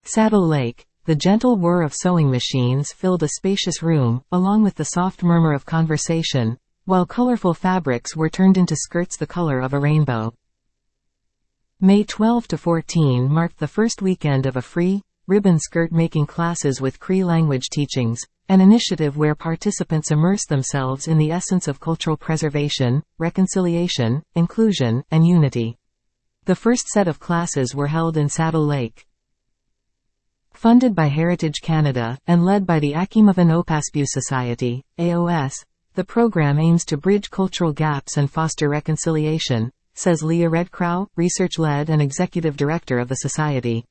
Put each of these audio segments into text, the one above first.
Saddle Lake. The gentle whir of sewing machines filled a spacious room, along with the soft murmur of conversation, while colorful fabrics were turned into skirts the color of a rainbow. May 12 to 14 marked the first weekend of a free, ribbon skirt making classes with Cree language teachings, an initiative where participants immerse themselves in the essence of cultural preservation, reconciliation, inclusion, and unity. The first set of classes were held in Saddle Lake. Funded by Heritage Canada, and led by the Akimavan Opaspew Society, AOS, the program aims to bridge cultural gaps and foster reconciliation, says Leah Redcrow, research-led and executive director of the society.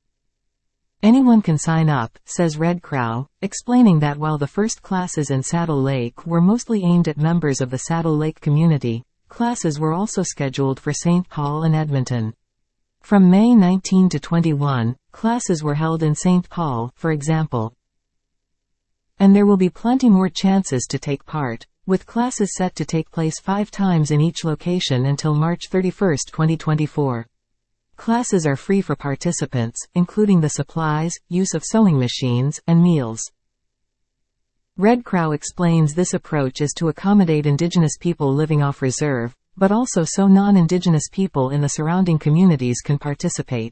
Anyone can sign up, says Redcrow, explaining that while the first classes in Saddle Lake were mostly aimed at members of the Saddle Lake community, classes were also scheduled for St. Paul and Edmonton. From May 19 to 21, classes were held in St. Paul, for example. And there will be plenty more chances to take part, with classes set to take place 5 times in each location until March 31, 2024. Classes are free for participants, including the supplies, use of sewing machines, and meals. Redcrow explains this approach is to accommodate Indigenous people living off reserve, but also so non-Indigenous people in the surrounding communities can participate.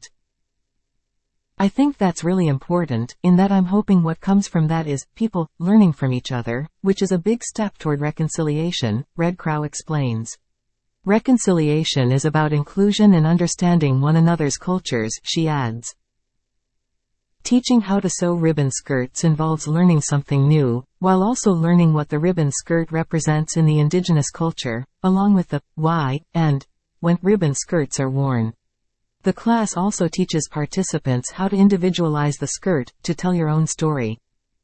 I think that's really important, in that I'm hoping what comes from that is people learning from each other, which is a big step toward reconciliation, Redcrow explains. Reconciliation is about inclusion and understanding one another's cultures, she adds. Teaching how to sew ribbon skirts involves learning something new, while also learning what the ribbon skirt represents in the Indigenous culture, along with the why and when ribbon skirts are worn. The class also teaches participants how to individualize the skirt, to tell your own story.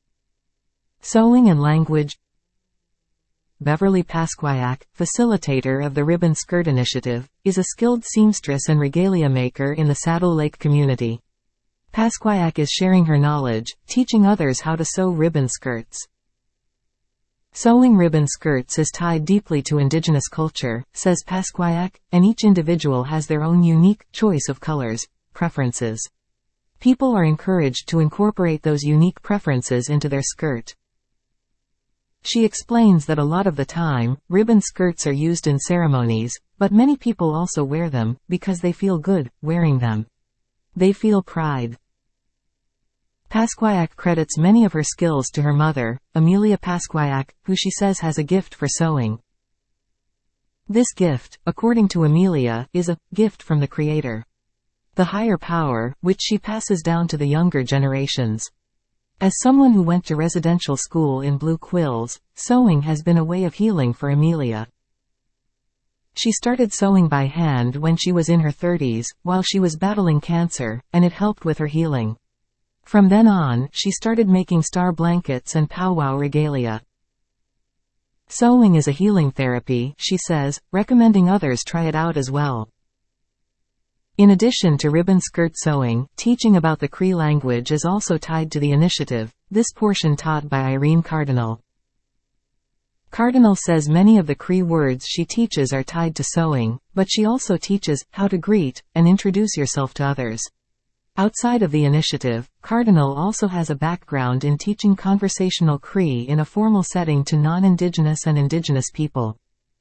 Sewing and language. Beverly Pasquayak, facilitator of the Ribbon Skirt Initiative, is a skilled seamstress and regalia maker in the Saddle Lake community. Pasquayak is sharing her knowledge, teaching others how to sew ribbon skirts. Sewing ribbon skirts is tied deeply to Indigenous culture, says Pasquayak, and each individual has their own unique choice of colors, preferences. People are encouraged to incorporate those unique preferences into their skirt. She explains that a lot of the time, ribbon skirts are used in ceremonies, but many people also wear them, because they feel good, wearing them. They feel pride. Pasquayak credits many of her skills to her mother, Amelia Pasquayak, who she says has a gift for sewing. This gift, according to Amelia, is a gift from the Creator. The higher power, which she passes down to the younger generations. As someone who went to residential school in Blue Quills, sewing has been a way of healing for Amelia. She started sewing by hand when she was in her 30s, while she was battling cancer, and it helped with her healing. From then on, she started making star blankets and powwow regalia. Sewing is a healing therapy, she says, recommending others try it out as well. In addition to ribbon skirt sewing, teaching about the Cree language is also tied to the initiative, this portion taught by Irene Cardinal. Cardinal says many of the Cree words she teaches are tied to sewing, but she also teaches how to greet and introduce yourself to others. Outside of the initiative, Cardinal also has a background in teaching conversational Cree in a formal setting to non-Indigenous and Indigenous people.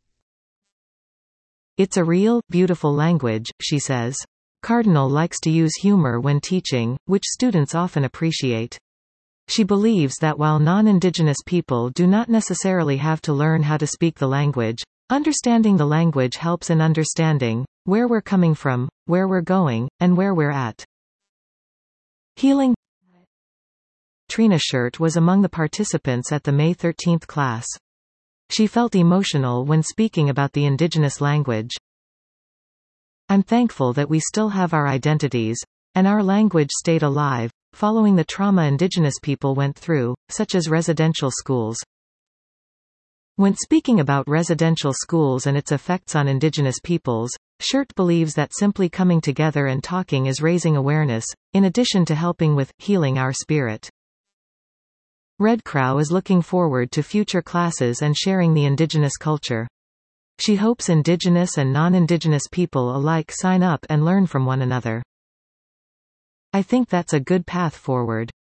It's a real, beautiful language, she says. Cardinal likes to use humor when teaching, which students often appreciate. She believes that while non-Indigenous people do not necessarily have to learn how to speak the language, understanding the language helps in understanding where we're coming from, where we're going, and where we're at. Healing. Trina Shirt was among the participants at the May 13 class. She felt emotional when speaking about the Indigenous language. I'm thankful that we still have our identities, and our language stayed alive, following the trauma Indigenous people went through, such as residential schools. When speaking about residential schools and its effects on Indigenous peoples, Shirt believes that simply coming together and talking is raising awareness, in addition to helping with healing our spirit. Redcrow is looking forward to future classes and sharing the Indigenous culture. She hopes Indigenous and non-Indigenous people alike sign up and learn from one another. I think that's a good path forward.